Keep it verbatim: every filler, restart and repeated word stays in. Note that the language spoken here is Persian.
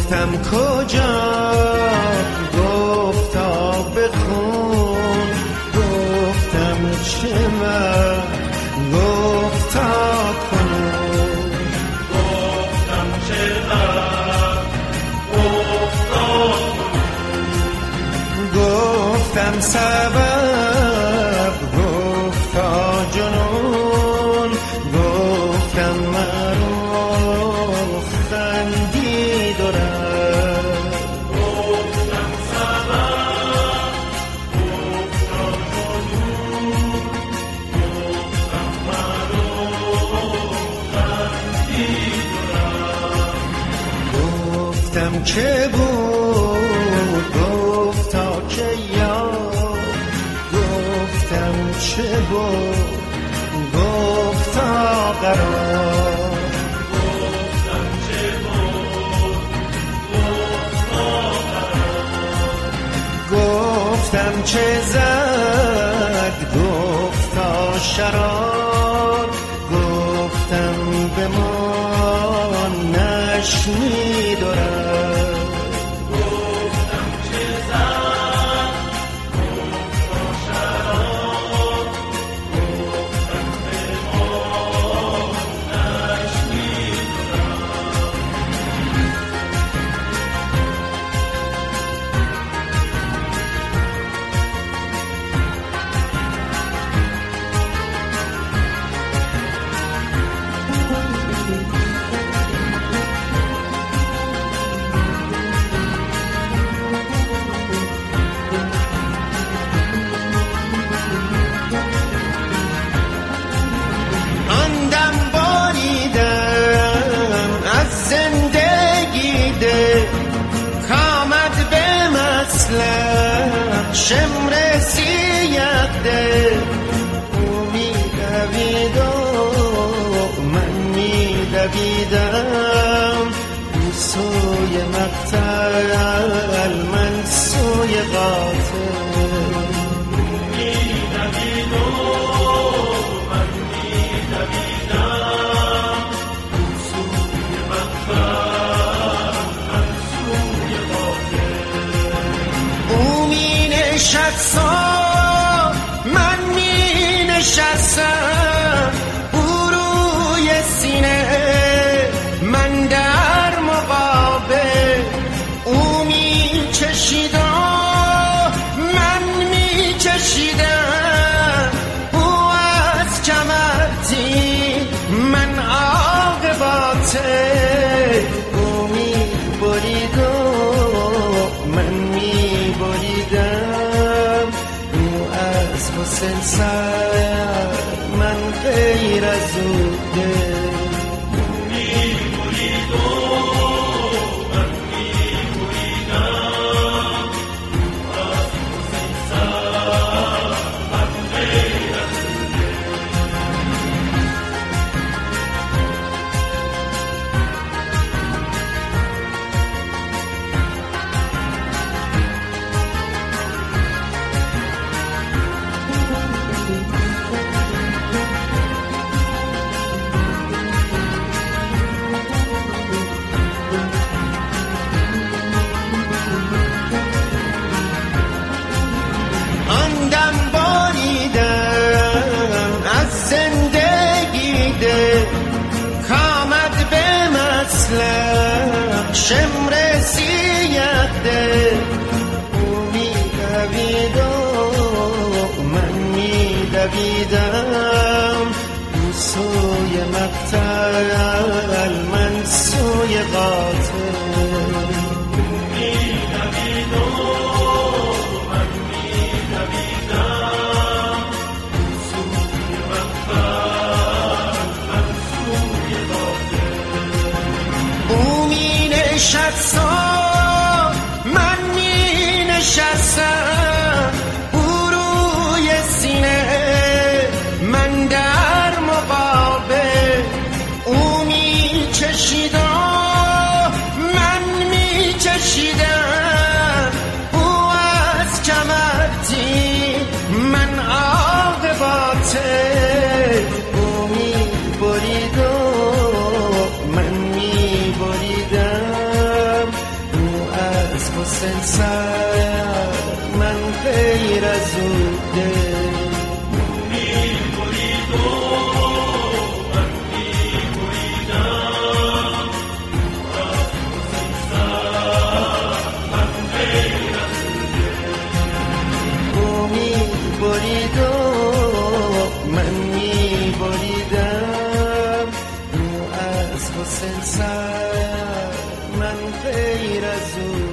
گفتم کجا، گفتا بخون. گفتم چه من، گفتا کنون. گفتم چه من، گفتا کنون. گفتم سبب، گفتا جنون. گفتم مرو خندی دارم. گفتم سبب، گفتا جنون. گفتم مرو خندی دارم. گفتم چه بود، گفتا که یاد. گفتم چه بود، گفتا قرار. گفتم چه بود، گفتا قرار. گفتم چه زد، گفتا شرار. گفتم بمان نشنی دارم. گفتم چه زد، گفتا شرار. گفتم به ما شمر سیاده. او می دوید و من می دویدم. او سوی مقتل، من سوی قاتل. می دوید و من می دویدم. او سوی مقتل، من سوی قاتل. او می نشستم، من می نشستم. او روی سینه، من در مقابل. او می چشیدم، من می چشیدم. او از کمرتی، من عاقباته. او می برید و من می بریدم. او از حسن سر، من غیر از او دل. می برید و من می بریدم. از حسن سر، من غیر از او شمر سیاده. او می دوید و من می دویدم. او سوی مقتل، من سوی قاتل. می دوید و من می دویدم. او سوی مقتل، من سوی قاتل. او می نشستم، من می نشستم. او روی سینه، من در مقابل. او می چشیدم، من می چشیدم. او از کمرتی، من عاقباته. او می برید و من می بریدم. حسین سر من غیر از اون دل می‌برید و من می‌بریدم از حسین سر من غیر از او می‌برید و من می‌بریدم او از حسین سر من غیر از اون